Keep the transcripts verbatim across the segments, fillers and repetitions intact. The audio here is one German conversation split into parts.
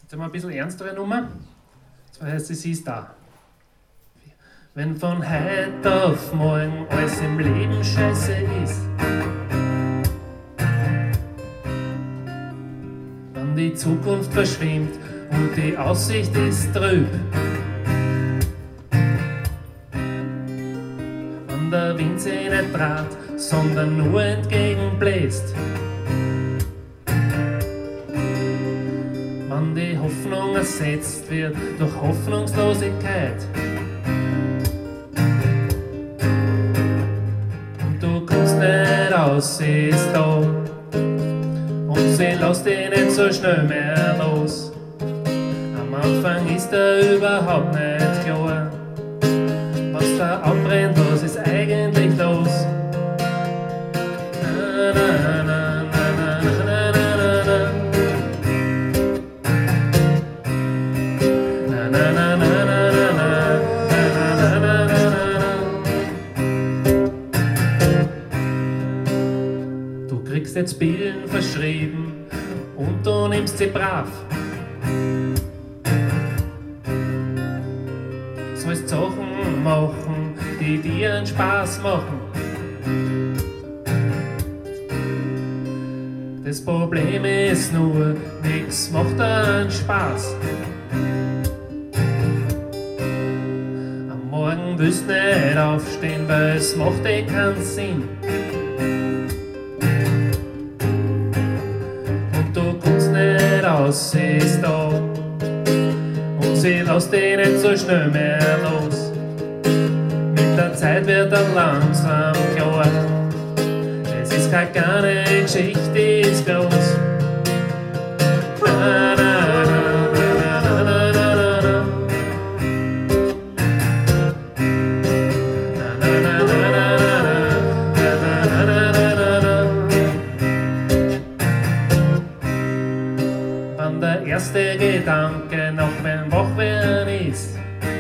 Jetzt haben wir ein bisschen ernstere Nummer. Das heißt, es ist da. Wenn von heute auf morgen alles im Leben scheiße ist, wenn die Zukunft verschwimmt und die Aussicht ist trüb, wenn der Wind sie nicht trat, sondern nur entgegenbläst, wenn die Hoffnung ersetzt wird durch Hoffnungslosigkeit und du kommst nicht raus, sie ist da und sie lässt dich nicht so schnell mehr los. Am Anfang ist er überhaupt nicht klar, was da abbrennt, was ist eigentlich los? Na, na, na, na, na, na, na, na, na. Na, na, na, na, na, na, na, na, na, na. Du kriegst jetzt Pillen verschrieben und du nimmst sie brav. Sollst Sachen machen, die dir einen Spaß machen. Das Problem ist nur, nix macht einen Spaß. Am Morgen willst nicht aufstehen, weil es macht eh keinen Sinn. Und du kommst nicht raus, sie ist da und sie lässt dich nicht so schnell mehr los. Mit der Zeit wird er langsam klar, es ist keine kleine Geschichte, ist groß. Na, na, na, na, na, na, na, na. Na, na, na, na, na, na, na, na, na. Wann der erste Gedanke noch beim Wachwerden ist,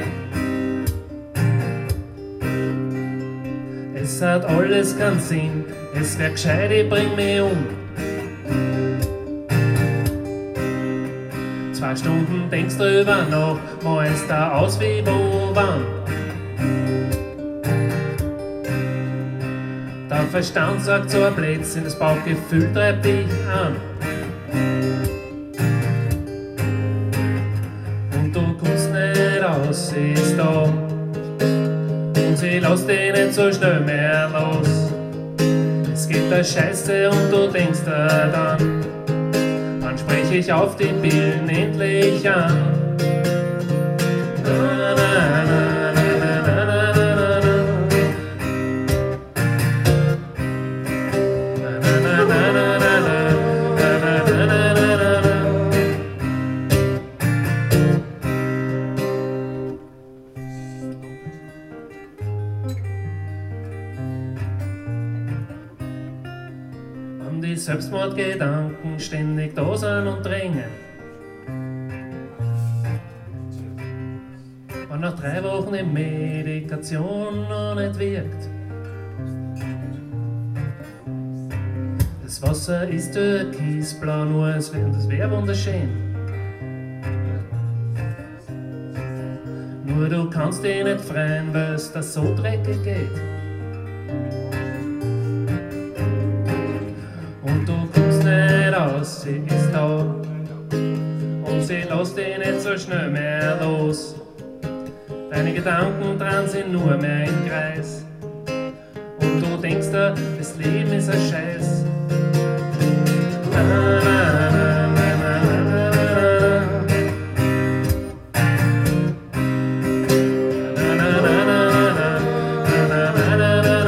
es hat alles keinen Sinn, es wär gescheit, ich bring mich um. Zwei Stunden denkst drüber nach, malst da aus wie wo wann. Der Verstand sagt so ein Blödsinn, das Bauchgefühl treibt dich an. Und du kommst nicht raus, sie ist da und sie lässt dich nicht so schnell mehr los. Es geht der Scheiße und du denkst dir dann, wann sprech ich auf die Pillen endlich an? Na, na, na, na, na, na, na, na. Na, na, na, na, na, na, na, na, na, na, na, na. Die Selbstmordgedanken ständig da sind und drängen. Und nach drei Wochen die Medikation noch nicht wirkt. Das Wasser ist türkisblau, nur als wenn das wäre wunderschön. Nur du kannst dich nicht freuen, weil es da so dreckig geht. Sie ist da und sie lässt dich nicht so schnell mehr los. Deine Gedanken dran sind nur mehr im Kreis und du denkst dir, das Leben ist ein Scheiß. Na, na, na, na, na, na, na, na, na, na, na, na, na.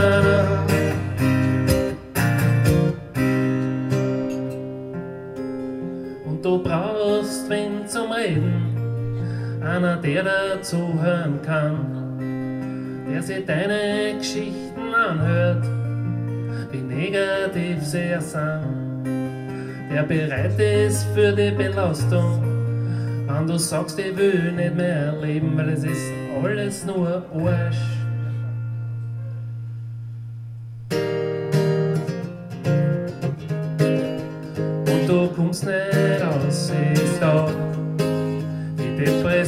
Du brauchst wen zum Reden, einer, der dir zuhören kann, der sich deine Geschichten anhört, wie negativ sie sind, der bereit ist für die Belastung, wenn du sagst, ich will nicht mehr leben, weil es ist alles nur Arsch. Und du kommst nicht raus, sie ist da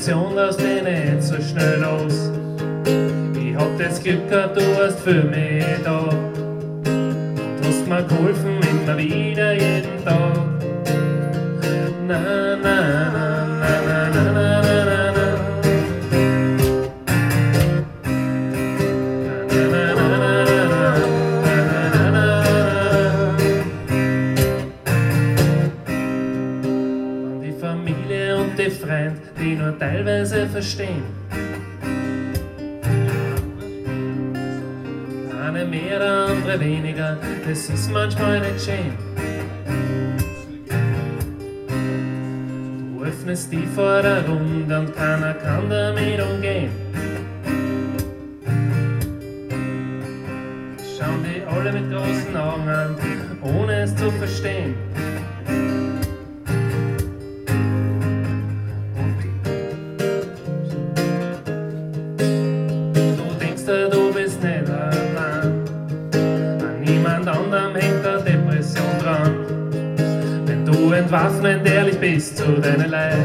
Depression, lass dich nicht so schnell los. Ich hab das Glück gehabt, du warst für mich da. Und hast mir geholfen, immer wieder, jeden Tag. Na, na, na, na, na, na, na, na, na, na. Und die Familie und die Freunde, die nur teilweise verstehen. Eine mehr, der andere weniger, das ist manchmal nicht schön. Du öffnest die Vorderrunde und keiner kann damit umgehen. Schauen die alle mit großen Augen an, ohne es zu verstehen. Du denkst dir, du bist nicht allein. An niemand anderem hängt eine Depression dran. Wenn du entwaffnend ehrlich bist zu deinem Leid.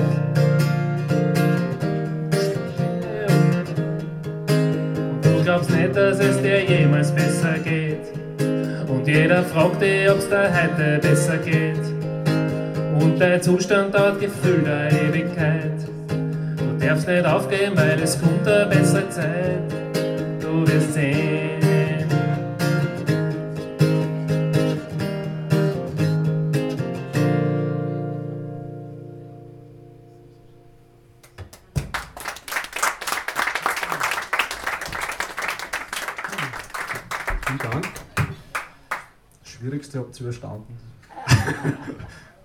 Und du glaubst nicht, dass es dir jemals besser geht. Und jeder fragt dich, ob's dir heute besser geht. Und dein Zustand dauert gefühlt eine Ewigkeit. Du darfst nicht aufgeben, weil es kommt eine bessere Zeit. Du wirst sehen. Vielen Dank. Das Schwierigste habt ihr überstanden.